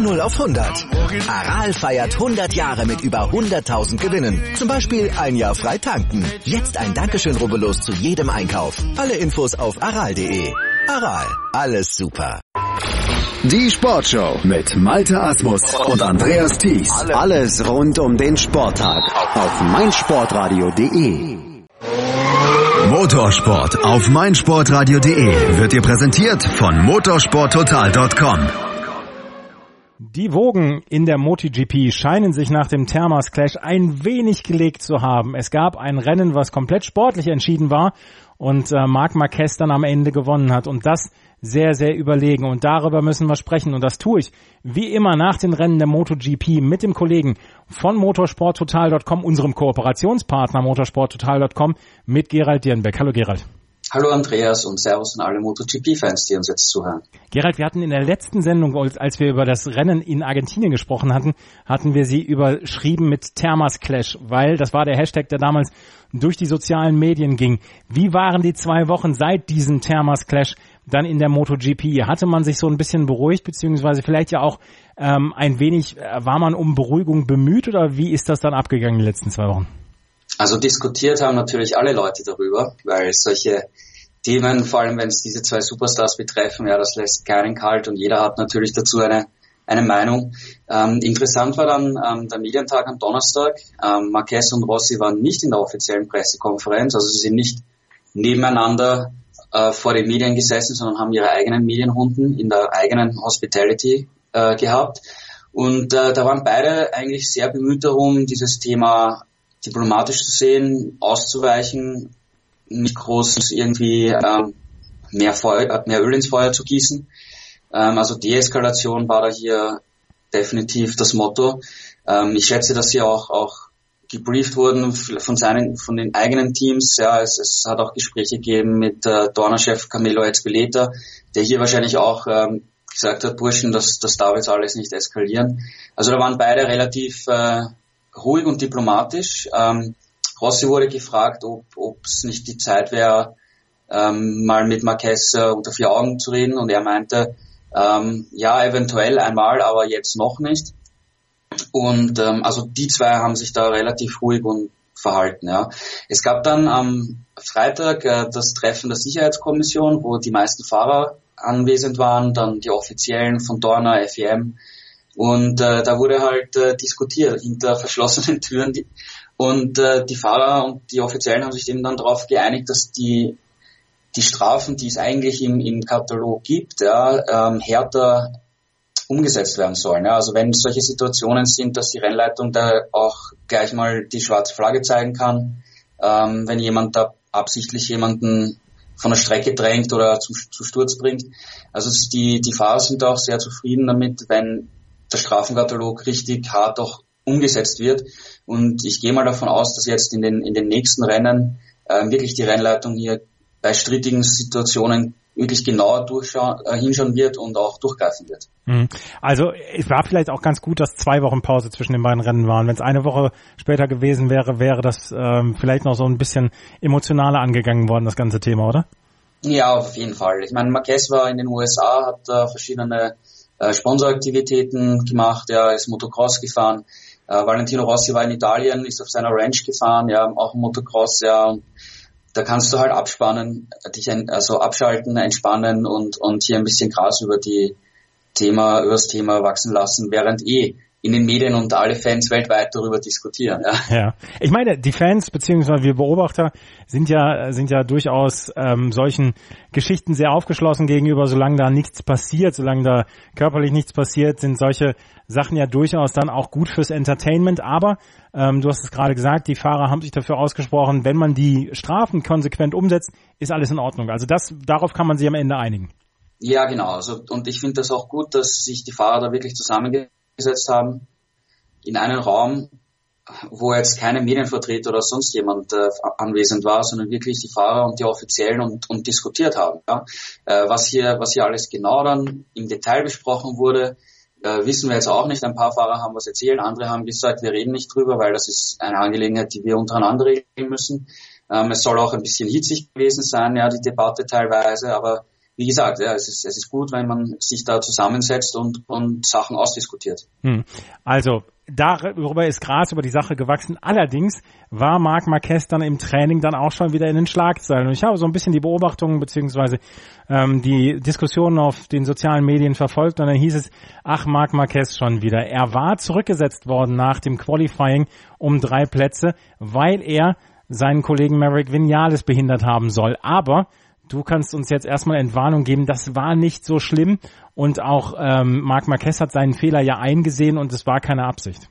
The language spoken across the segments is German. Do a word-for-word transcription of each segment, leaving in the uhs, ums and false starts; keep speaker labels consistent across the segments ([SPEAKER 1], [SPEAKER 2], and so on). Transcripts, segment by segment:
[SPEAKER 1] null auf hundert. Aral feiert hundert Jahre mit über hunderttausend Gewinnen. Zum Beispiel ein Jahr frei tanken. Jetzt ein Dankeschön, rubbellos zu jedem Einkauf. Alle Infos auf aral punkt de. Aral, alles super.
[SPEAKER 2] Die Sportshow mit Malte Asmus und Andreas Thies. Alles rund um den Sporttag auf meinsportradio punkt de. Motorsport auf meinsportradio punkt de wird dir präsentiert von motorsporttotal punkt com.
[SPEAKER 3] Die Wogen in der MotoGP scheinen sich nach dem Termas Clash ein wenig gelegt zu haben. Es gab ein Rennen, was komplett sportlich entschieden war und äh, Marc Marquez dann am Ende gewonnen hat und das sehr, sehr überlegen. Und darüber müssen wir sprechen und das tue ich wie immer nach den Rennen der MotoGP mit dem Kollegen von motorsporttotal punkt com, unserem Kooperationspartner motorsporttotal punkt com, mit Gerald Dierenbeck. Hallo Gerald.
[SPEAKER 4] Hallo Andreas und Servus an alle MotoGP-Fans, die uns jetzt zuhören.
[SPEAKER 3] Gerald, wir hatten in der letzten Sendung, als wir über das Rennen in Argentinien gesprochen hatten, hatten wir sie überschrieben mit Termas Clash, weil das war der Hashtag, der damals durch die sozialen Medien ging. Wie waren die zwei Wochen seit diesem Termas Clash dann in der MotoGP? Hatte man sich so ein bisschen beruhigt, beziehungsweise vielleicht ja auch ähm, ein wenig, äh, war man um Beruhigung bemüht oder wie ist das dann abgegangen die letzten zwei Wochen?
[SPEAKER 4] Also diskutiert haben natürlich alle Leute darüber, weil solche Themen, vor allem wenn es diese zwei Superstars betreffen, ja, das lässt keinen kalt und jeder hat natürlich dazu eine eine Meinung. Ähm, interessant war dann ähm, der Medientag am Donnerstag. Ähm, Marquez und Rossi waren nicht in der offiziellen Pressekonferenz, also sie sind nicht nebeneinander äh, vor den Medien gesessen, sondern haben ihre eigenen Medienhunden in der eigenen Hospitality äh, gehabt. Und äh, da waren beide eigentlich sehr bemüht darum, dieses Thema diplomatisch zu sehen, auszuweichen, nicht groß irgendwie ähm, mehr, Feuer, mehr Öl ins Feuer zu gießen. Ähm, also Deeskalation war da hier definitiv das Motto. Ähm, ich schätze, dass sie auch, auch gebrieft wurden von seinen, von den eigenen Teams. Ja, es, es hat auch Gespräche gegeben mit äh, Dorna-Chef Camilo Ezpeleta, der hier wahrscheinlich auch ähm, gesagt hat, Burschen, das, das darf jetzt alles nicht eskalieren. Also da waren beide relativ äh, ruhig und diplomatisch. Ähm, Rossi wurde gefragt, ob es nicht die Zeit wäre, ähm, mal mit Marquez äh, unter vier Augen zu reden, und er meinte, ähm, ja, eventuell einmal, aber jetzt noch nicht. Und ähm, also die zwei haben sich da relativ ruhig und verhalten. Ja. Es gab dann am Freitag äh, das Treffen der Sicherheitskommission, wo die meisten Fahrer anwesend waren, dann die Offiziellen von Dorna, F I M, und äh, da wurde halt äh, diskutiert hinter verschlossenen Türen. Die, und äh, die Fahrer und die Offiziellen haben sich eben dann darauf geeinigt, dass die die Strafen, die es eigentlich im, im Katalog gibt, ja, ähm, härter umgesetzt werden sollen. Ja. Also wenn solche Situationen sind, dass die Rennleitung da auch gleich mal die schwarze Flagge zeigen kann, ähm, wenn jemand da absichtlich jemanden von der Strecke drängt oder zum, zu Sturz bringt. Also die, die Fahrer sind auch sehr zufrieden damit, wenn der Strafenkatalog richtig hart auch umgesetzt wird. Und ich gehe mal davon aus, dass jetzt in den, in den nächsten Rennen äh, wirklich die Rennleitung hier bei strittigen Situationen wirklich genauer durchschauen, äh, hinschauen wird und auch durchgreifen wird.
[SPEAKER 3] Also es war vielleicht auch ganz gut, dass zwei Wochen Pause zwischen den beiden Rennen waren. Wenn es eine Woche später gewesen wäre, wäre das ähm, vielleicht noch so ein bisschen emotionaler angegangen worden, das ganze Thema, oder?
[SPEAKER 4] Ja, auf jeden Fall. Ich meine, Marquez war in den U S A, hat äh, verschiedene äh, Sponsoraktivitäten gemacht, er ist Motocross gefahren. Äh, Valentino Rossi war in Italien, ist auf seiner Ranch gefahren, ja, auch Motocross, ja, und da kannst du halt abspannen, dich ein, also abschalten, entspannen und und hier ein bisschen Gras über die Thema, über das Thema wachsen lassen, während eh in den Medien und alle Fans weltweit darüber diskutieren. Ja,
[SPEAKER 3] ja. Ich meine, die Fans beziehungsweise wir Beobachter sind ja sind ja durchaus ähm, solchen Geschichten sehr aufgeschlossen gegenüber. Solange da nichts passiert, solange da körperlich nichts passiert, sind solche Sachen ja durchaus dann auch gut fürs Entertainment. Aber ähm, du hast es gerade gesagt, die Fahrer haben sich dafür ausgesprochen, wenn man die Strafen konsequent umsetzt, ist alles in Ordnung. Also das, darauf kann man sich am Ende einigen.
[SPEAKER 4] Ja, genau. Also, und ich finde das auch gut, dass sich die Fahrer da wirklich zusammengesetzt haben in einen Raum, wo jetzt keine Medienvertreter oder sonst jemand äh, anwesend war, sondern wirklich die Fahrer und die Offiziellen und, und diskutiert haben. Ja. Äh, was hier, was hier alles genau dann im Detail besprochen wurde, äh, wissen wir jetzt auch nicht. Ein paar Fahrer haben was erzählt, andere haben gesagt, wir reden nicht drüber, weil das ist eine Angelegenheit, die wir untereinander regeln müssen. Ähm, es soll auch ein bisschen hitzig gewesen sein, ja, die Debatte teilweise, aber wie gesagt, ja, es ist, es ist gut, wenn man sich da zusammensetzt und, und Sachen ausdiskutiert.
[SPEAKER 3] Hm. Also, darüber ist Gras über die Sache gewachsen. Allerdings war Marc Marquez dann im Training dann auch schon wieder in den Schlagzeilen. Und ich habe so ein bisschen die Beobachtungen beziehungsweise ähm, die Diskussionen auf den sozialen Medien verfolgt. Und dann hieß es, ach, Marc Marquez schon wieder. Er war zurückgesetzt worden nach dem Qualifying um drei Plätze, weil er seinen Kollegen Maverick Viñales behindert haben soll. Aber du kannst uns jetzt erstmal Entwarnung geben, das war nicht so schlimm und auch ähm, Marc Marquez hat seinen Fehler ja eingesehen und es war keine Absicht.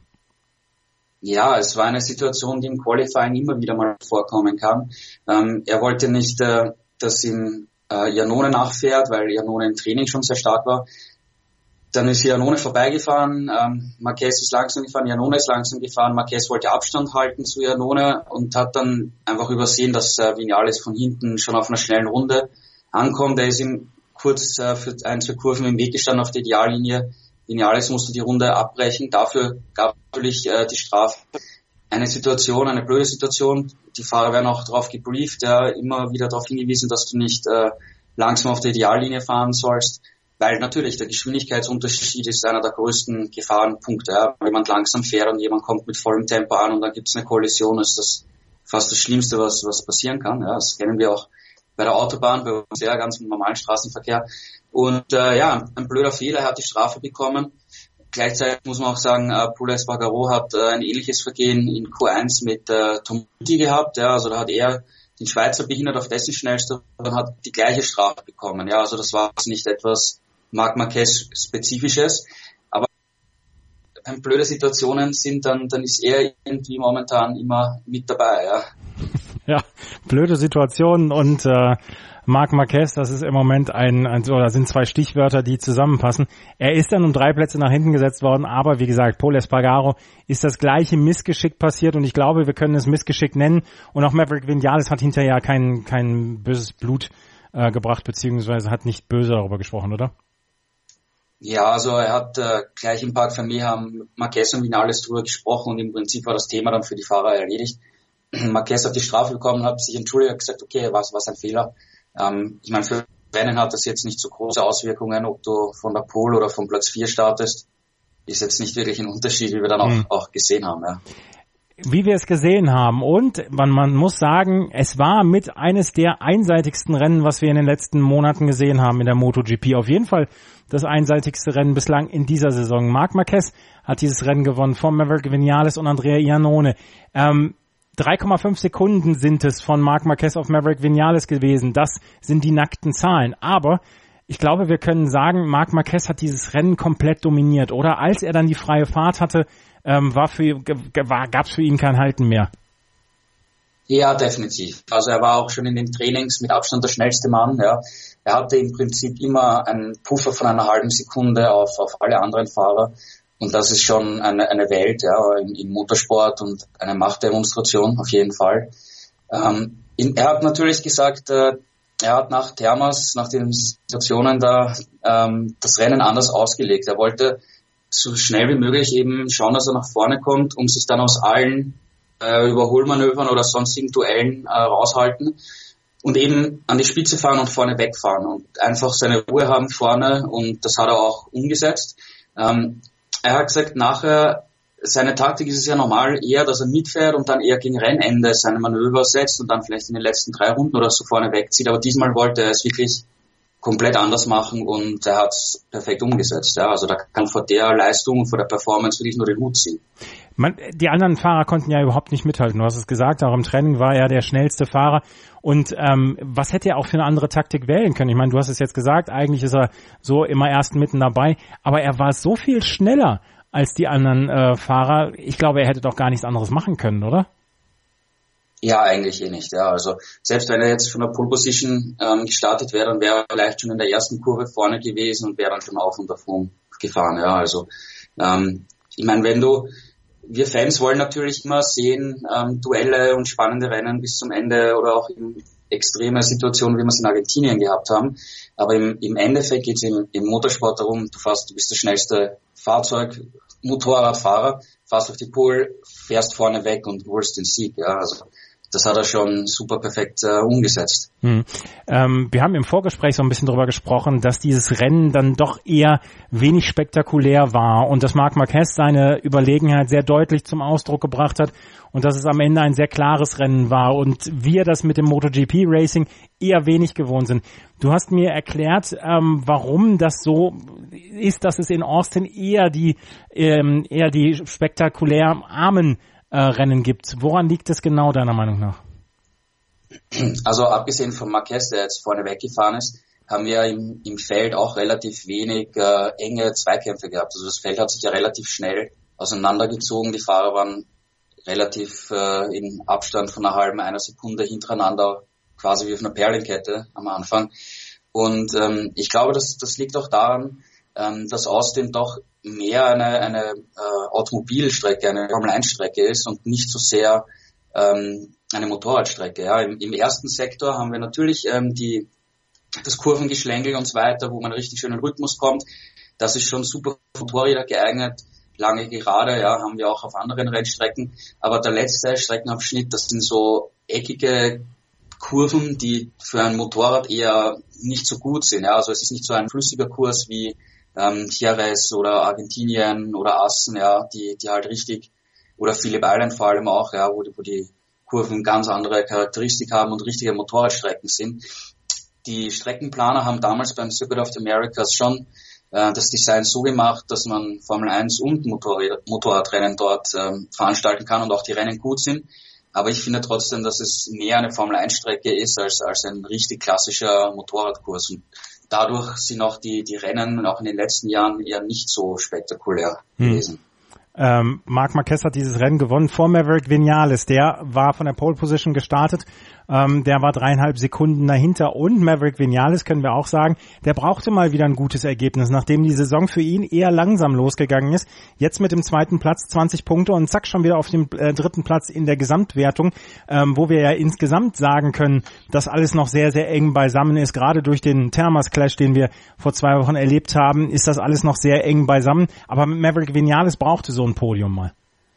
[SPEAKER 4] Ja, es war eine Situation, die im Qualifying immer wieder mal vorkommen kann. Ähm, er wollte nicht, äh, dass ihm äh, Iannone nachfährt, weil Iannone im Training schon sehr stark war. Dann ist Iannone vorbeigefahren, ähm, Marquez ist langsam gefahren, Iannone ist langsam gefahren, Marquez wollte Abstand halten zu Iannone und hat dann einfach übersehen, dass äh, Viñales von hinten schon auf einer schnellen Runde ankommt. Er ist ihm kurz äh, für ein, zwei Kurven im Weg gestanden auf der Ideallinie. Viñales musste die Runde abbrechen, dafür gab es natürlich äh, die Strafe. Eine Situation, eine blöde Situation, die Fahrer werden auch darauf gebrieft, ja, immer wieder darauf hingewiesen, dass du nicht äh, langsam auf der Ideallinie fahren sollst. Weil natürlich der Geschwindigkeitsunterschied ist einer der größten Gefahrenpunkte. Ja. Wenn jemand langsam fährt und jemand kommt mit vollem Tempo an und dann gibt es eine Kollision, ist das fast das Schlimmste, was was passieren kann. Ja. Das kennen wir auch bei der Autobahn, bei uns ja ganz im normalen Straßenverkehr. Und äh, ja, ein blöder Fehler, er hat die Strafe bekommen. Gleichzeitig muss man auch sagen, äh, Pol Espargaro hat äh, ein ähnliches Vergehen in Q eins mit äh, Tom Duty gehabt. Ja. Also da hat er den Schweizer behindert auf dessen schnellster und hat die gleiche Strafe bekommen. Ja, also das war nicht etwas Marc Marquez Spezifisches, aber wenn blöde Situationen sind, dann, dann ist er irgendwie momentan immer mit dabei, ja.
[SPEAKER 3] Ja, blöde Situationen und äh, Marc Marquez, das ist im Moment ein, ein, oder sind zwei Stichwörter, die zusammenpassen. Er ist dann um drei Plätze nach hinten gesetzt worden, aber wie gesagt, Pol Espargaro ist das gleiche Missgeschick passiert und ich glaube, wir können es Missgeschick nennen und auch Maverick Viñales hat hinterher kein, kein böses Blut äh, gebracht, beziehungsweise hat nicht böse darüber gesprochen, oder?
[SPEAKER 4] Ja, also er hat äh, gleich im Parc Fermé haben Marquez und Viñales drüber gesprochen und im Prinzip war das Thema dann für die Fahrer erledigt. Marquez hat die Strafe bekommen, hat sich entschuldigt, hat gesagt, okay, was was ein Fehler. Ähm, ich meine, für Rennen hat das jetzt nicht so große Auswirkungen, ob du von der Pole oder von Platz vier startest. Ist jetzt nicht wirklich ein Unterschied, wie wir dann auch, mhm. auch gesehen haben, ja.
[SPEAKER 3] Wie wir es gesehen haben und man, man muss sagen, es war mit eines der einseitigsten Rennen, was wir in den letzten Monaten gesehen haben in der MotoGP. Auf jeden Fall das einseitigste Rennen bislang in dieser Saison. Marc Marquez hat dieses Rennen gewonnen vor Maverick Viñales und Andrea Iannone. Ähm, drei Komma fünf Sekunden sind es von Marc Marquez auf Maverick Viñales gewesen. Das sind die nackten Zahlen. Aber ich glaube, wir können sagen, Marc Marquez hat dieses Rennen komplett dominiert. Oder als er dann die freie Fahrt hatte, ähm, war für, war, gab es für ihn kein Halten mehr.
[SPEAKER 4] Ja, definitiv. Also er war auch schon in den Trainings mit Abstand der schnellste Mann. Ja. Er hatte im Prinzip immer einen Puffer von einer halben Sekunde auf, auf alle anderen Fahrer. Und das ist schon eine, eine Welt, ja, im, im Motorsport und eine Machtdemonstration auf jeden Fall. Ähm, in, er hat natürlich gesagt, äh, er hat nach Termas, nach den Situationen da ähm, das Rennen anders ausgelegt. Er wollte so schnell wie möglich eben schauen, dass er nach vorne kommt, um sich dann aus allen äh, Überholmanövern oder sonstigen Duellen äh, raushalten und eben an die Spitze fahren und vorne wegfahren und einfach seine Ruhe haben vorne und das hat er auch umgesetzt. Ähm, er hat gesagt, nachher, seine Taktik ist es ja normal eher, dass er mitfährt und dann eher gegen Rennende seine Manöver setzt und dann vielleicht in den letzten drei Runden oder so vorne wegzieht, aber diesmal wollte er es wirklich komplett anders machen und er hat es perfekt umgesetzt. Ja. Also da kann vor der Leistung und vor der Performance wirklich nur den Hut ziehen.
[SPEAKER 3] Man, die anderen Fahrer konnten ja überhaupt nicht mithalten. Du hast es gesagt, auch im Training war er der schnellste Fahrer. Und ähm, was hätte er auch für eine andere Taktik wählen können? Ich meine, du hast es jetzt gesagt, eigentlich ist er so immer erst mitten dabei, aber er war so viel schneller als die anderen äh, Fahrer. Ich glaube, er hätte doch gar nichts anderes machen können, oder?
[SPEAKER 4] Ja, eigentlich eh nicht. Ja, also selbst wenn er jetzt von der Pole Position ähm, gestartet wäre, dann wäre er vielleicht schon in der ersten Kurve vorne gewesen und wäre dann schon auf und davon gefahren. Ja, also ähm, ich meine, wenn du, wir Fans wollen natürlich immer sehen ähm, Duelle und spannende Rennen bis zum Ende oder auch in extreme Situationen, wie wir es in Argentinien gehabt haben. Aber im, im Endeffekt geht es im, im Motorsport darum, du fährst, du bist das schnellste Fahrzeug, Motorradfahrer, fährst auf die Pole, fährst vorne weg und holst den Sieg. Ja, also das hat er schon super perfekt äh, umgesetzt.
[SPEAKER 3] Hm. Ähm, wir haben im Vorgespräch so ein bisschen darüber gesprochen, dass dieses Rennen dann doch eher wenig spektakulär war und dass Marc Marquez seine Überlegenheit sehr deutlich zum Ausdruck gebracht hat und dass es am Ende ein sehr klares Rennen war und wir das mit dem MotoGP-Racing eher wenig gewohnt sind. Du hast mir erklärt, ähm, warum das so ist, dass es in Austin eher die ähm, eher die spektakulär armen äh, Rennen gibt. Woran liegt es genau deiner Meinung nach?
[SPEAKER 4] Also abgesehen von Marquez, der jetzt vorne weggefahren ist, haben wir im, im Feld auch relativ wenig äh, enge Zweikämpfe gehabt. Also das Feld hat sich ja relativ schnell auseinandergezogen. Die Fahrer waren relativ äh, in Abstand von einer halben, einer Sekunde hintereinander, quasi wie auf einer Perlenkette am Anfang. Und ähm, ich glaube, das, das liegt auch daran, ähm, dass Austin doch mehr eine, eine äh, Automobilstrecke, eine Formel eins Strecke ist und nicht so sehr ähm, eine Motorradstrecke. Ja. Im, Im ersten Sektor haben wir natürlich ähm, die das Kurvengeschlängel und so weiter, wo man richtig schönen Rhythmus kommt. Das ist schon super für Motorräder geeignet. Lange Gerade, ja, haben wir auch auf anderen Rennstrecken. Aber der letzte Streckenabschnitt, das sind so eckige Kurven, die für ein Motorrad eher nicht so gut sind. Ja. Also es ist nicht so ein flüssiger Kurs wie ähm, Jerez oder Argentinien oder Assen, ja, die die halt richtig, oder Phillip Island vor allem auch, ja, wo die, wo die Kurven ganz andere Charakteristik haben und richtige Motorradstrecken sind. Die Streckenplaner haben damals beim Circuit of the Americas schon äh, das Design so gemacht, dass man Formel eins und Motorrad, Motorradrennen dort ähm, veranstalten kann und auch die Rennen gut sind. Aber ich finde trotzdem, dass es mehr eine Formel eins Strecke ist als als ein richtig klassischer Motorradkurs. Und dadurch sind auch die die Rennen auch in den letzten Jahren eher nicht so spektakulär hm. gewesen.
[SPEAKER 3] Ähm, Marc Marquez hat dieses Rennen gewonnen vor Maverick Vinales. Der war von der Pole Position gestartet. Ähm, der war dreieinhalb Sekunden dahinter. Und Maverick Vinales, können wir auch sagen, der brauchte mal wieder ein gutes Ergebnis, nachdem die Saison für ihn eher langsam losgegangen ist. Jetzt mit dem zweiten Platz zwanzig Punkte und zack, schon wieder auf dem äh, dritten Platz in der Gesamtwertung, ähm, wo wir ja insgesamt sagen können, dass alles noch sehr, sehr eng beisammen ist. Gerade durch den Termas-Clash, den wir vor zwei Wochen erlebt haben, ist das alles noch sehr eng beisammen. Aber Maverick Vinales brauchte so ein Podium mal.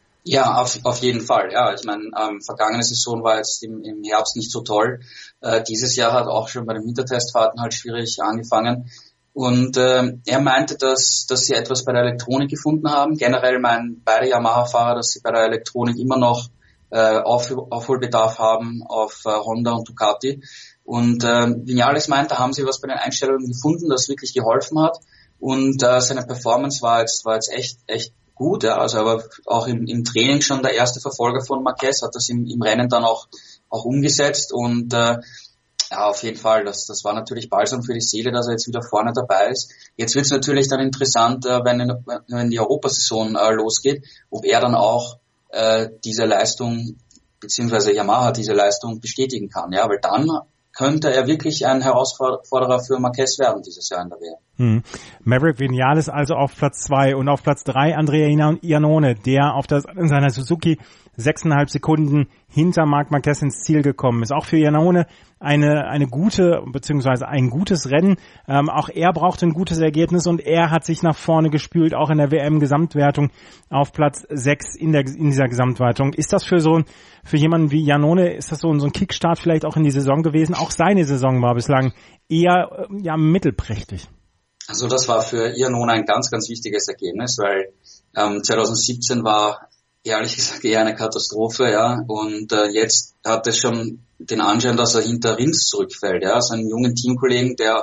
[SPEAKER 4] Ja, auf, auf jeden Fall. Ja, ich meine, ähm, vergangene Saison war jetzt im, im Herbst nicht so toll. Äh, dieses Jahr hat auch schon bei den Wintertestfahrten halt schwierig angefangen. Und äh, er meinte, dass dass sie etwas bei der Elektronik gefunden haben. Generell meinen beide Yamaha-Fahrer, dass sie bei der Elektronik immer noch äh, Auf, Aufholbedarf haben auf äh, Honda und Ducati. Und äh, Vinales meinte, haben sie was bei den Einstellungen gefunden, das wirklich geholfen hat. Und äh, seine Performance war jetzt war jetzt echt echt gut, ja, also aber auch im, im Training schon der erste Verfolger von Marquez hat das im, im Rennen dann auch auch umgesetzt und äh, ja, auf jeden Fall, das das war natürlich Balsam für die Seele, dass er jetzt wieder vorne dabei ist. Jetzt wird es natürlich dann interessant, äh, wenn wenn die Europasaison äh, losgeht, ob er dann auch äh, diese Leistung beziehungsweise Yamaha diese Leistung bestätigen kann, ja, weil dann könnte er wirklich ein Herausforderer für Marquez werden dieses Jahr in der W M.
[SPEAKER 3] Hm. Maverick Vinales also auf Platz zwei und auf Platz drei Andrea Iannone, der auf das, in seiner Suzuki sechseinhalb Sekunden hinter Marc Marquez ins Ziel gekommen ist. Auch für Iannone eine eine gute beziehungsweise ein gutes Rennen. Ähm, auch er brauchte ein gutes Ergebnis und er hat sich nach vorne gespült, auch in der W M-Gesamtwertung auf Platz sechs in der in dieser Gesamtwertung. Ist das für so ein für jemanden wie Iannone, ist das so ein, so ein Kickstart vielleicht auch in die Saison gewesen? Auch seine Saison war bislang eher ja mittelprächtig.
[SPEAKER 4] Also das war für Iannone ein ganz, ganz wichtiges Ergebnis, weil ähm, zwanzig siebzehn war ehrlich gesagt eher eine Katastrophe, ja, und äh, jetzt hat es schon den Anschein, dass er hinter Rins zurückfällt, ja, so einen jungen Teamkollegen, der,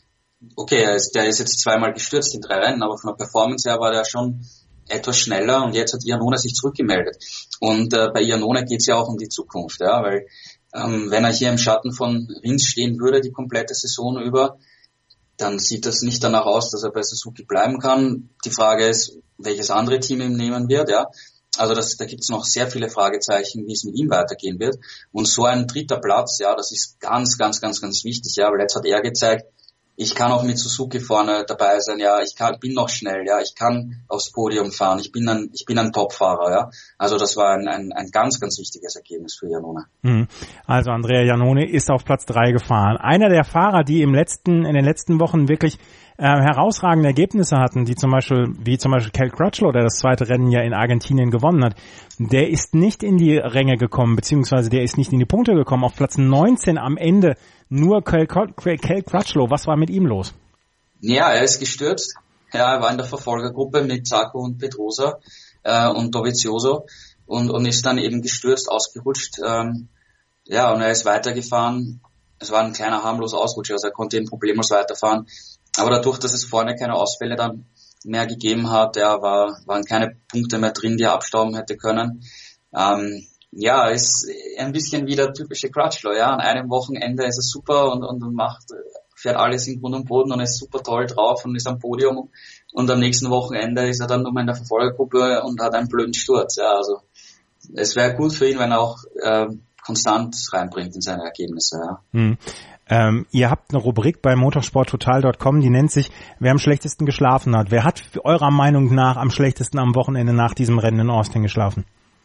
[SPEAKER 4] okay, er ist, der ist jetzt zweimal gestürzt in drei Rennen, aber von der Performance her war der schon etwas schneller und jetzt hat Iannone sich zurückgemeldet. Und äh, bei Iannone geht's ja auch um die Zukunft, ja, weil ähm, wenn er hier im Schatten von Rins stehen würde, die komplette Saison über, dann sieht das nicht danach aus, dass er bei Suzuki bleiben kann. Die Frage ist, welches andere Team ihn nehmen wird, ja. Also das, da gibt's noch sehr viele Fragezeichen, wie es mit ihm weitergehen wird. Und so ein dritter Platz, ja, das ist ganz, ganz, ganz, ganz wichtig, ja, weil jetzt hat er gezeigt, ich kann auch mit Suzuki vorne dabei sein, ja, ich kann, bin noch schnell, ja, ich kann aufs Podium fahren, ich bin ein, ich bin ein Topfahrer, ja. Also das war ein, ein, ein ganz, ganz wichtiges Ergebnis für Iannone.
[SPEAKER 3] Also Andrea Iannone ist auf Platz drei gefahren. Einer der Fahrer, die im letzten, in den letzten Wochen wirklich äh, herausragende Ergebnisse hatten, die zum Beispiel, wie zum Beispiel Cal Crutchlow, der das zweite Rennen ja in Argentinien gewonnen hat, der ist nicht in die Ränge gekommen, beziehungsweise der ist nicht in die Punkte gekommen. Auf Platz neunzehn am Ende nur Cal, Cal Crutchlow. Was war mit ihm los?
[SPEAKER 4] Ja, er ist gestürzt. Ja, er war in der Verfolgergruppe mit Zarco und Pedrosa äh, und Dovizioso und, und ist dann eben gestürzt, ausgerutscht. Ähm, ja, und er ist weitergefahren. Es war ein kleiner harmloser Ausrutscher, also er konnte eben problemlos weiterfahren. Aber dadurch, dass es vorne keine Ausfälle dann mehr gegeben hat, ja, war, waren keine Punkte mehr drin, die er abstauben hätte können. Ähm, ja, ist ein bisschen wie der typische Crutchlow, ja. An einem Wochenende ist er super und, und macht, fährt alles in Grund und Boden und ist super toll drauf und ist am Podium. Und am nächsten Wochenende ist er dann nochmal in der Verfolgergruppe und hat einen blöden Sturz, ja. Also, es wäre gut für ihn, wenn er auch, äh, konstant reinbringt in seine Ergebnisse. Ja.
[SPEAKER 3] Hm. Ähm, ihr habt eine Rubrik bei motorsporttotal Punkt com, die nennt sich Wer am schlechtesten geschlafen hat. Wer hat eurer Meinung nach am schlechtesten am Wochenende nach diesem Rennen in Austin geschlafen?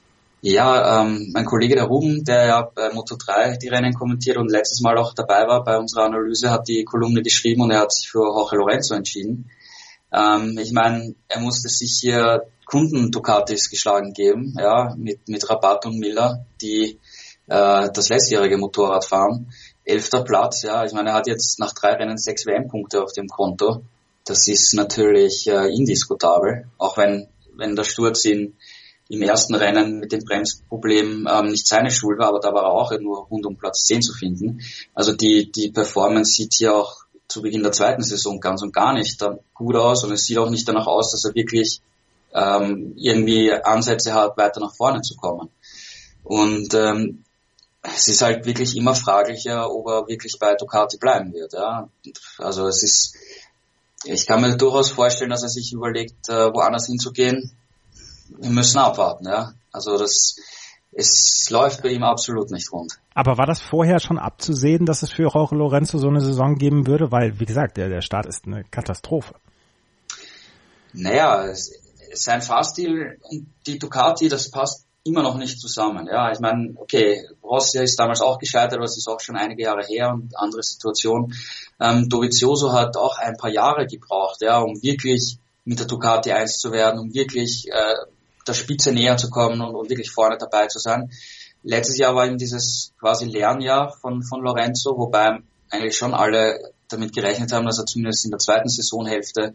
[SPEAKER 4] Ja, ähm, mein Kollege der Ruben, der ja bei Moto drei die Rennen kommentiert und letztes Mal auch dabei war bei unserer Analyse, hat die Kolumne geschrieben und er hat sich für Jorge Lorenzo entschieden. Ähm, ich meine, er musste sich hier Kunden-Ducatis geschlagen geben, ja, mit, mit Rabat und Miller, die das letztjährige Motorrad fahren. Elfter Platz, ja, ich meine, er hat jetzt nach drei Rennen sechs W M-Punkte auf dem Konto. Das ist natürlich äh, indiskutabel, auch wenn wenn der Sturz in, im ersten Rennen mit dem Bremsproblem ähm, nicht seine Schuld war, aber da war er auch nur rund um Platz zehn zu finden. Also die die Performance sieht hier auch zu Beginn der zweiten Saison ganz und gar nicht dann gut aus und es sieht auch nicht danach aus, dass er wirklich ähm, irgendwie Ansätze hat, weiter nach vorne zu kommen. Und ähm, es ist halt wirklich immer fraglicher, ob er wirklich bei Ducati bleiben wird. Ja. Also es ist, ich kann mir durchaus vorstellen, dass er sich überlegt, äh, woanders hinzugehen. Wir müssen abwarten. Ja. Also das, es läuft bei ihm absolut nicht rund.
[SPEAKER 3] Aber war das vorher schon abzusehen, dass es für Jorge Lorenzo so eine Saison geben würde? Weil, wie gesagt, der, der Start ist eine Katastrophe.
[SPEAKER 4] Naja, es, sein Fahrstil und die Ducati, das passt immer noch nicht zusammen. Ja, ich meine, okay, Rossi ist damals auch gescheitert, aber es ist auch schon einige Jahre her und andere Situation. Ähm, Dovizioso hat auch ein paar Jahre gebraucht, ja, um wirklich mit der Ducati eins zu werden, um wirklich äh, der Spitze näher zu kommen und, und wirklich vorne dabei zu sein. Letztes Jahr war eben dieses quasi Lernjahr von von Lorenzo, wobei eigentlich schon alle damit gerechnet haben, dass er zumindest in der zweiten Saisonhälfte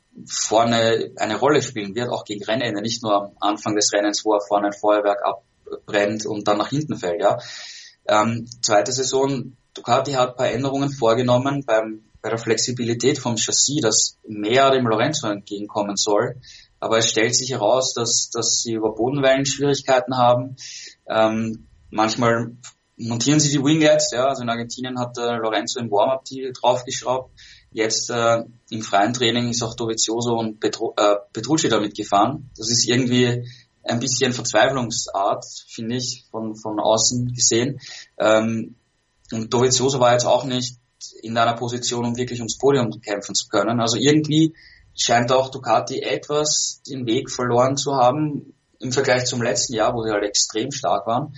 [SPEAKER 4] vorne eine Rolle spielen wird, auch gegen Rennende, nicht nur am Anfang des Rennens, wo er vorne ein Feuerwerk abbrennt und dann nach hinten fällt. Ja. Ähm, zweite Saison, Ducati hat ein paar Änderungen vorgenommen beim, bei der Flexibilität vom Chassis, das mehr dem Lorenzo entgegenkommen soll. Aber es stellt sich heraus, dass, dass sie über Bodenwellen Schwierigkeiten haben. Ähm, manchmal montieren sie die Winglets, ja, also in Argentinien hat der Lorenzo im Warm-Up die draufgeschraubt. Jetzt äh, im freien Training ist auch Dovizioso und Petru- äh, Petrucci damit gefahren. Das ist irgendwie ein bisschen Verzweiflungsart, finde ich, von von außen gesehen. Ähm, und Dovizioso war jetzt auch nicht in einer Position, um wirklich ums Podium kämpfen zu können. Also irgendwie scheint auch Ducati etwas den Weg verloren zu haben im Vergleich zum letzten Jahr, wo sie halt extrem stark waren.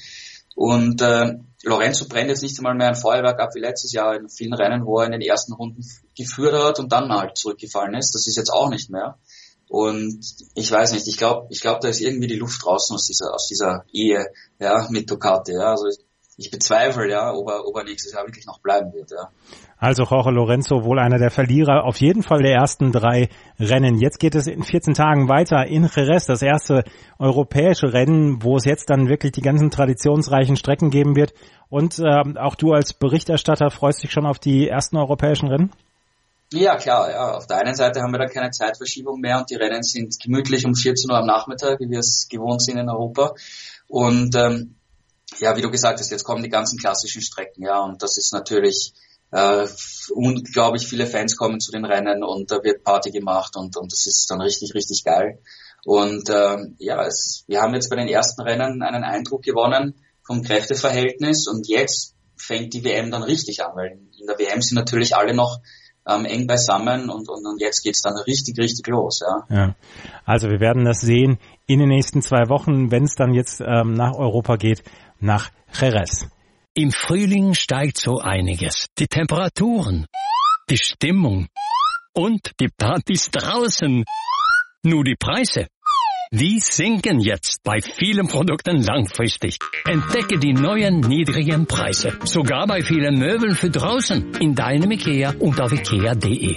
[SPEAKER 4] Und äh, Lorenzo brennt jetzt nicht einmal mehr ein Feuerwerk ab wie letztes Jahr in vielen Rennen, wo er in den ersten Runden geführt hat und dann halt zurückgefallen ist. Das ist jetzt auch nicht mehr. Und ich weiß nicht, ich glaube, ich glaube, da ist irgendwie die Luft draußen aus dieser aus dieser Ehe, ja, mit Ducati. Ja. Also ich, ich bezweifle, ja, ob er, ob er nächstes Jahr wirklich noch bleiben wird. Ja.
[SPEAKER 3] Also Jorge Lorenzo wohl einer der Verlierer, auf jeden Fall der ersten drei Rennen. Jetzt geht es in vierzehn Tagen weiter in Jerez, das erste europäische Rennen, wo es jetzt dann wirklich die ganzen traditionsreichen Strecken geben wird. Und äh, auch du als Berichterstatter freust dich schon auf die ersten europäischen Rennen?
[SPEAKER 4] Ja, klar. Ja. Auf der einen Seite haben wir da keine Zeitverschiebung mehr und die Rennen sind gemütlich um vierzehn Uhr am Nachmittag, wie wir es gewohnt sind in Europa. Und ähm, ja, wie du gesagt hast, jetzt kommen die ganzen klassischen Strecken, ja, und das ist natürlich äh, unglaublich viele Fans kommen zu den Rennen und da wird Party gemacht und und das ist dann richtig, richtig geil. Und ähm, ja, es, wir haben jetzt bei den ersten Rennen einen Eindruck gewonnen vom Kräfteverhältnis und jetzt fängt die W M dann richtig an, weil in der W M sind natürlich alle noch ähm, eng beisammen und, und, und jetzt geht's dann richtig, richtig los. Ja.
[SPEAKER 3] Ja. Also wir werden das sehen in den nächsten zwei Wochen, wenn es dann jetzt ähm, nach Europa geht, nach Jerez.
[SPEAKER 5] Im Frühling steigt so einiges. Die Temperaturen, die Stimmung, Und die Partys draußen. Nur die Preise, die sinken jetzt bei vielen Produkten langfristig. Entdecke die neuen niedrigen Preise. Sogar bei vielen Möbeln für draußen. In deinem IKEA und auf ikea punkt de.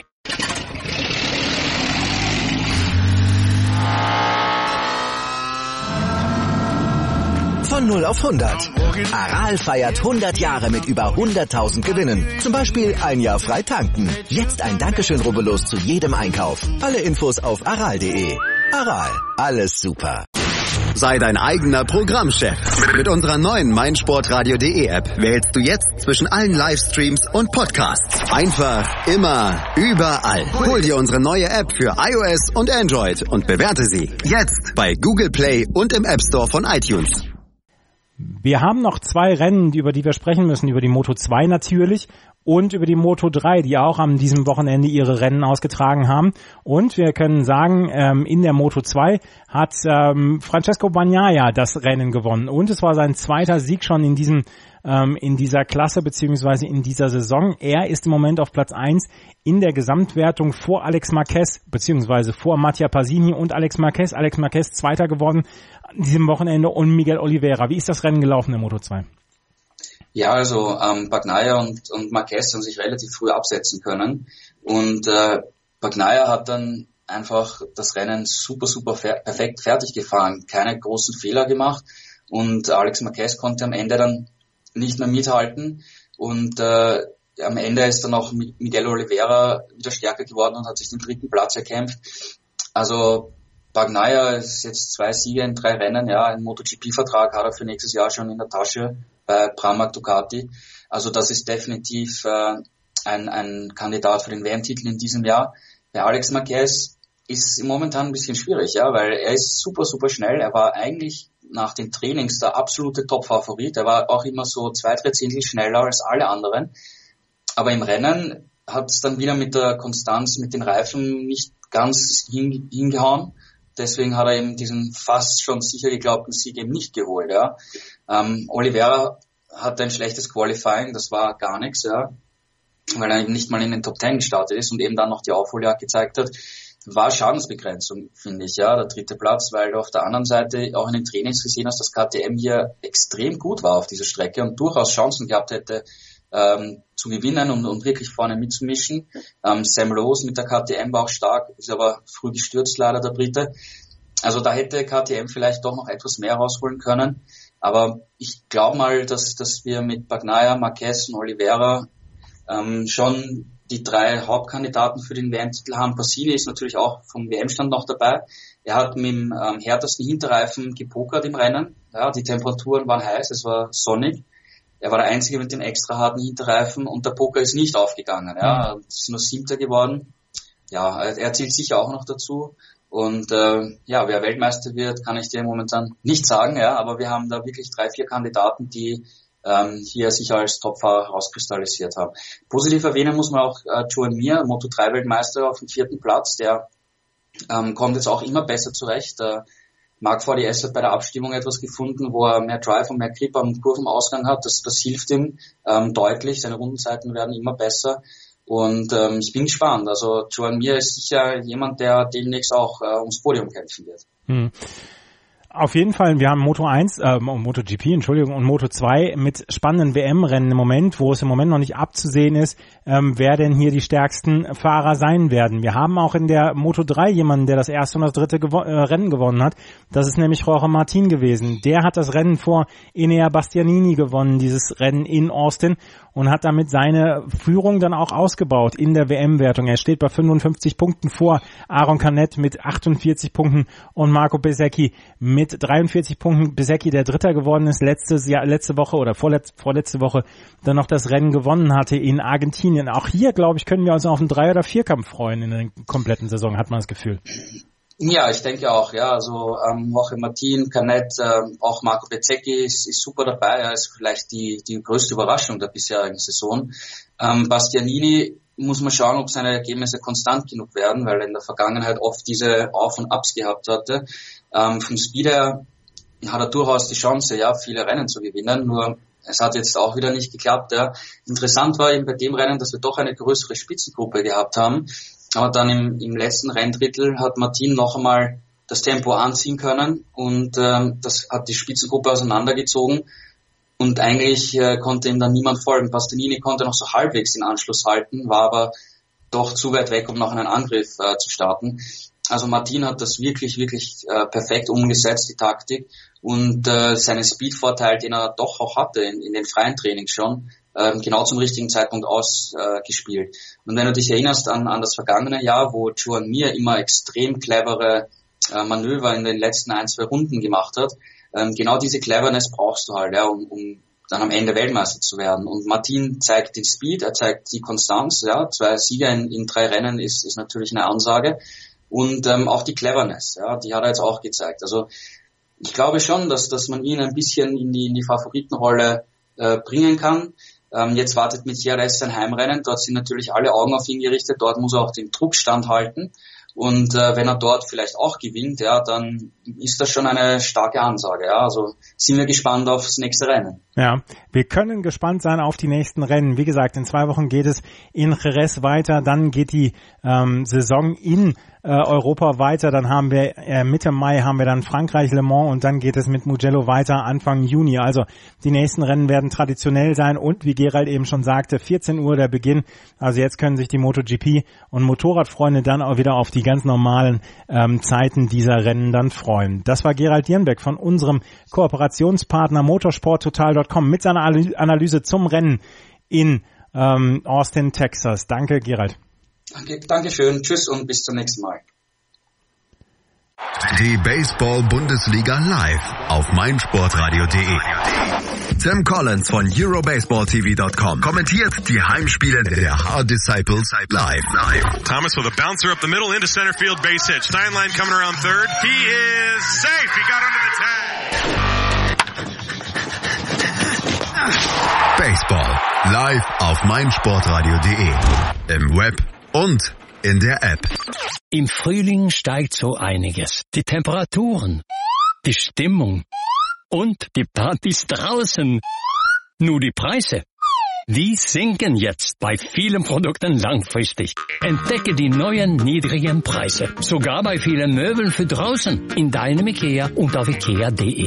[SPEAKER 1] Von null auf hundert. Aral feiert hundert Jahre mit über hunderttausend Gewinnen. Zum Beispiel ein Jahr frei tanken. Jetzt ein Dankeschön, rubbellos zu jedem Einkauf. Alle Infos auf aral punkt de. Aral, alles super.
[SPEAKER 2] Sei dein eigener Programmchef. Mit unserer neuen meinsportradio punkt de App wählst du jetzt zwischen allen Livestreams und Podcasts. Einfach, immer, überall. Hol dir unsere neue App für iOS und Android und bewerte sie jetzt bei Google Play und im App Store von iTunes.
[SPEAKER 3] Wir haben noch zwei Rennen, über die wir sprechen müssen, über die Moto zwei natürlich und über die Moto drei, die auch an diesem Wochenende ihre Rennen ausgetragen haben. Und wir können sagen, ähm, in der Moto zwei hat ähm, Francesco Bagnaia das Rennen gewonnen und es war sein zweiter Sieg schon in diesem ähm, in dieser Klasse beziehungsweise in dieser Saison. Er ist im Moment auf Platz eins in der Gesamtwertung vor Alex Marquez beziehungsweise vor Mattia Pasini und Alex Marquez. Alex Marquez zweiter geworden an diesem Wochenende und Miguel Oliveira. Wie ist das Rennen gelaufen in Moto zwei?
[SPEAKER 4] Ja, also ähm, Bagnaia und, und Marquez haben sich relativ früh absetzen können und äh, Bagnaia hat dann einfach das Rennen super, super fer- perfekt fertig gefahren, keine großen Fehler gemacht und Alex Marquez konnte am Ende dann nicht mehr mithalten und äh, am Ende ist dann auch Miguel Oliveira wieder stärker geworden und hat sich den dritten Platz erkämpft. Also Bagnaia ist jetzt zwei Siege in drei Rennen, ja, ein MotoGP-Vertrag hat er für nächstes Jahr schon in der Tasche bei Pramac Ducati. Also das ist definitiv äh, ein, ein Kandidat für den W M-Titel in diesem Jahr. Bei Alex Marquez ist momentan ein bisschen schwierig, ja, weil er ist super, super schnell. Er war eigentlich nach den Trainings der absolute Top-Favorit. Er war auch immer so zwei, drei Zehntel schneller als alle anderen. Aber im Rennen hat es dann wieder mit der Konstanz, mit den Reifen nicht ganz hin, hingehauen. Deswegen hat er eben diesen fast schon sicher geglaubten Sieg eben nicht geholt, ja. Ähm, Oliveira hatte ein schlechtes Qualifying, das war gar nichts, ja, weil er eben nicht mal in den Top Ten gestartet ist und eben dann noch die Aufholjagd gezeigt hat. War Schadensbegrenzung, finde ich, ja, der dritte Platz, weil du auf der anderen Seite auch in den Trainings gesehen hast, dass K T M hier extrem gut war auf dieser Strecke und durchaus Chancen gehabt hätte, ähm, zu gewinnen und, und wirklich vorne mitzumischen. Ähm, Sam Lowe mit der K T M war auch stark, ist aber früh gestürzt leider, der Brite. Also da hätte K T M vielleicht doch noch etwas mehr rausholen können. Aber ich glaube mal, dass, dass wir mit Bagnaia, Marquez und Oliveira ähm, schon die drei Hauptkandidaten für den W M-Titel haben. Pasini ist natürlich auch vom W M-Stand noch dabei. Er hat mit dem ähm, härtesten Hinterreifen gepokert im Rennen. Ja, die Temperaturen waren heiß, es war sonnig. Er war der Einzige mit dem extra harten Hinterreifen und der Poker ist nicht aufgegangen. Ja, ist nur Siebter geworden. Ja, er zählt sicher auch noch dazu. Und äh, ja, wer Weltmeister wird, kann ich dir momentan nicht sagen. Ja, aber wir haben da wirklich drei, vier Kandidaten, die ähm, hier sich als Topfahrer herauskristallisiert haben. Positiv erwähnen muss man auch äh, Joan Mir, Moto drei Weltmeister auf dem vierten Platz. Der ähm, kommt jetzt auch immer besser zurecht. Äh, Marc V D S hat bei der Abstimmung etwas gefunden, wo er mehr Drive und mehr Grip am Kurvenausgang hat. Das, das hilft ihm ähm, deutlich. Seine Rundenzeiten werden immer besser. Und ähm, ich bin gespannt. Also Joan Mir ist sicher jemand, der demnächst auch äh, ums Podium kämpfen wird.
[SPEAKER 3] Hm. Auf jeden Fall, wir haben Moto eins, äh, MotoGP, Entschuldigung, und Moto zwei mit spannenden W M-Rennen im Moment, wo es im Moment noch nicht abzusehen ist, ähm, wer denn hier die stärksten Fahrer sein werden. Wir haben auch in der Moto drei jemanden, der das erste und das dritte gewo- äh, Rennen gewonnen hat. Das ist nämlich Jorge Martin gewesen. Der hat das Rennen vor Enea Bastianini gewonnen, dieses Rennen in Austin, und hat damit seine Führung dann auch ausgebaut in der W M-Wertung. Er steht bei fünfundfünfzig Punkten vor Aaron Canet mit achtundvierzig Punkten und Marco Bezzecchi mit dreiundvierzig Punkten. Bezzecchi, der Dritter geworden ist, letztes Jahr, letzte Woche oder vorletzte, vorletzte Woche dann noch das Rennen gewonnen hatte in Argentinien. Auch hier, glaube ich, können wir uns auf einen Drei- oder Vierkampf freuen in der kompletten Saison, hat man das Gefühl.
[SPEAKER 4] Ja, ich denke auch, ja, also ähm, Jorge Martin, Canet, ähm, auch Marco Bezzecchi ist, ist super dabei, er ist vielleicht die die größte Überraschung der bisherigen Saison. Ähm, Bastianini muss man schauen, ob seine Ergebnisse konstant genug werden, weil er in der Vergangenheit oft diese Auf- und Ups gehabt hatte. Ähm, vom Speed her hat er durchaus die Chance, ja, viele Rennen zu gewinnen, nur es hat jetzt auch wieder nicht geklappt. Ja. Interessant war eben bei dem Rennen, dass wir doch eine größere Spitzengruppe gehabt haben. Aber dann im, im letzten Renndrittel hat Martin noch einmal das Tempo anziehen können und ähm, das hat die Spitzengruppe auseinandergezogen und eigentlich äh, konnte ihm dann niemand folgen. Bastianini konnte noch so halbwegs den Anschluss halten, war aber doch zu weit weg, um noch einen Angriff äh, zu starten. Also Martin hat das wirklich, wirklich äh, perfekt umgesetzt, die Taktik, und äh, seinen Speed-Vorteil, den er doch auch hatte in, in den freien Trainings schon, äh, genau zum richtigen Zeitpunkt ausgespielt. Äh, und wenn du dich erinnerst an, an das vergangene Jahr, wo Joan Mir immer extrem clevere äh, Manöver in den letzten ein, zwei Runden gemacht hat, äh, genau diese Cleverness brauchst du halt, ja, um, um dann am Ende Weltmeister zu werden. Und Martin zeigt den Speed, er zeigt die Konstanz, ja, zwei Sieger in, in drei Rennen ist, ist natürlich eine Ansage. Und ähm, auch die Cleverness, ja, die hat er jetzt auch gezeigt. Also ich glaube schon, dass dass man ihn ein bisschen in die in die Favoritenrolle äh, bringen kann. Ähm, jetzt wartet mit Jerez sein Heimrennen, dort sind natürlich alle Augen auf ihn gerichtet, dort muss er auch den Druck standhalten. Und äh, wenn er dort vielleicht auch gewinnt, ja, dann ist das schon eine starke Ansage. Ja, also sind wir gespannt aufs nächste Rennen.
[SPEAKER 3] Ja, wir können gespannt sein auf die nächsten Rennen. Wie gesagt, in zwei Wochen geht es in Jerez weiter, dann geht die ähm, Saison in äh, Europa weiter, dann haben wir äh, Mitte Mai haben wir dann Frankreich, Le Mans, und dann geht es mit Mugello weiter Anfang Juni. Also die nächsten Rennen werden traditionell sein und wie Gerald eben schon sagte, vierzehn Uhr der Beginn. Also jetzt können sich die MotoGP und Motorradfreunde dann auch wieder auf die ganz normalen ähm, Zeiten dieser Rennen dann freuen. Das war Gerald Dierenbeck von unserem Kooperationspartner motorsport total punkt com mit seiner Analyse zum Rennen in ähm, Austin, Texas. Danke, Gerald.
[SPEAKER 4] Danke, danke schön. Tschüss und bis zum nächsten Mal.
[SPEAKER 2] Die Baseball-Bundesliga live auf meinsportradio punkt de. Tim Collins von Eurobaseball T V Punkt com kommentiert die Heimspiele der Hard Disciples live.
[SPEAKER 6] Thomas with a bouncer up the middle into center field, base hit. Steinlein coming around third. He is safe. He got under the tag.
[SPEAKER 2] Baseball live auf meinsportradio punkt de. Im Web und in der App.
[SPEAKER 5] Im Frühling steigt so einiges. Die Temperaturen, die Stimmung und die Partys draußen. Nur die Preise, die sinken jetzt bei vielen Produkten langfristig. Entdecke die neuen niedrigen Preise. Sogar bei vielen Möbeln für draußen. In deinem Ikea und auf ikea punkt de.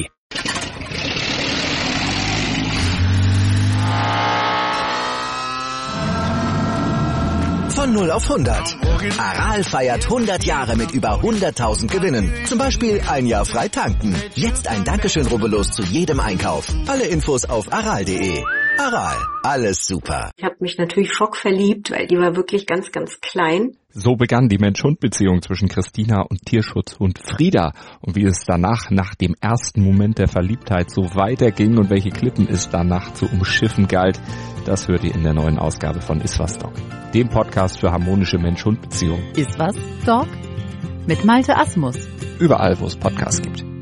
[SPEAKER 1] Von null auf hundert. Aral feiert hundert Jahre mit über hunderttausend Gewinnen. Zum Beispiel ein Jahr frei tanken. Jetzt ein Dankeschön, rubbellos zu jedem Einkauf. Alle Infos auf aral punkt de. Aral, alles super.
[SPEAKER 7] Ich habe mich natürlich schockverliebt, weil die war wirklich ganz, ganz klein.
[SPEAKER 8] So begann die Mensch-Hund-Beziehung zwischen Christina und Tierschutzhund Frieda. Und wie es danach, nach dem ersten Moment der Verliebtheit, so weiterging und welche Klippen es danach zu umschiffen galt, das hört ihr in der neuen Ausgabe von Iswas Dog, dem Podcast für harmonische Mensch-Hund-Beziehungen.
[SPEAKER 9] Iswas Dog? Mit Malte Asmus.
[SPEAKER 8] Überall, wo es Podcasts gibt.